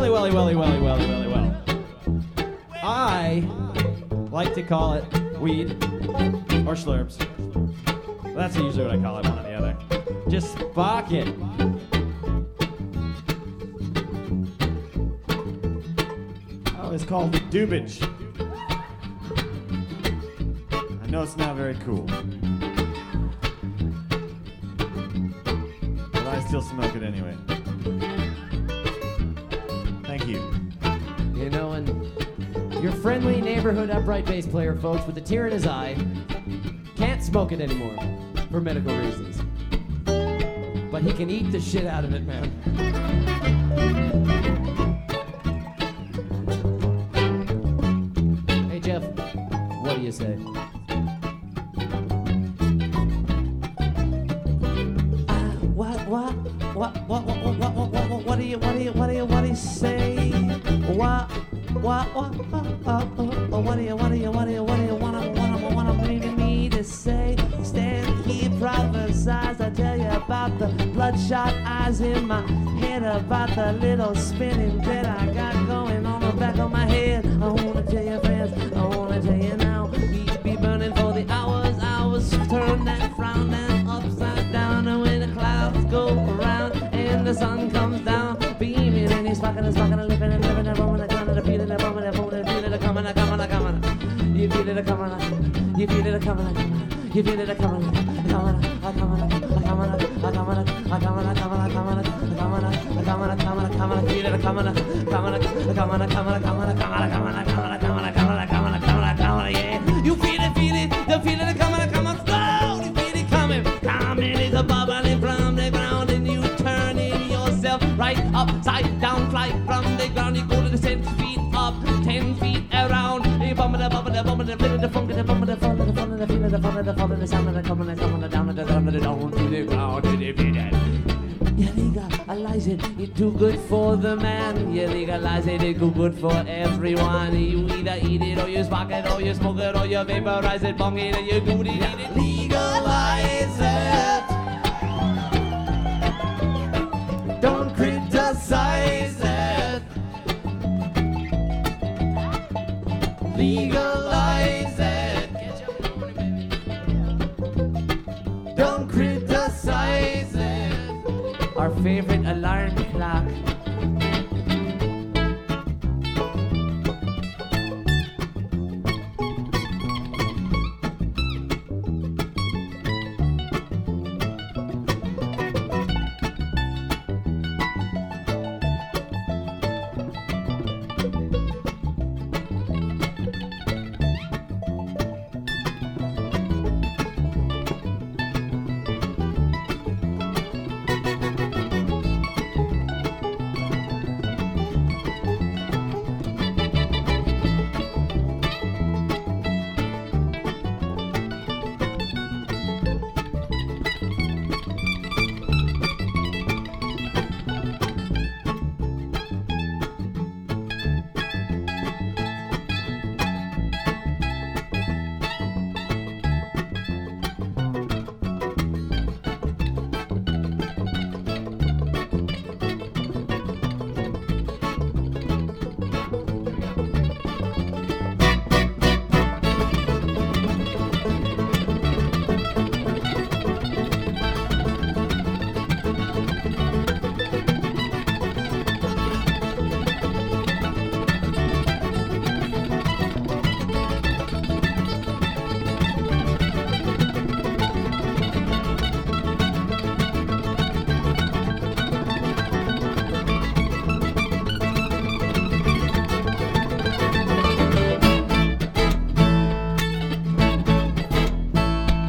Well. I like to call it weed or slurps. That's usually what I call it, one or the other. Just spark it. Oh, it's called the Dubage. I know it's not very cool, but I still smoke it anyway. Thank you. You know, and your friendly neighborhood upright bass player, folks, with a tear in his eye, can't smoke it anymore for medical reasons. But he can eat the shit out of it, man. Hey, Jeff, what do you say? What do you say? What do you me to say? Stand here, prophesize. I tell you about the bloodshot eyes in my head, about the little spinning bed I got going on the back of my head. I wanna tell you, friends, I wanna tell you now. He'd be burning for the hours. Turn that frown down, upside down, and when the clouds go around and the sun comes down, beaming and he's fucking, living, and living, and living, and the feeling, the moment, the feel it coming. You feel it coming, you feel it coming, you feel it coming, you feel it, the feeling coming, slowly feel it coming, it's a bubbling from the ground, and you turning yourself right upside down, fly from the ground, you go to the 10 feet up, 10 feet around, you bump the funk, the fun, the feel the fun, the fun, the sound, the coming down, the down to the ground, and you feel it. You legalize it, it's too good for the man. You legalize it, it's too good for everyone. You either eat it, or you spark it, or you smoke it, or you vaporize it, bong it, and you do it. Legalize it. Don't criticize it. Legalize it. Don't criticize it. Our favorite alarm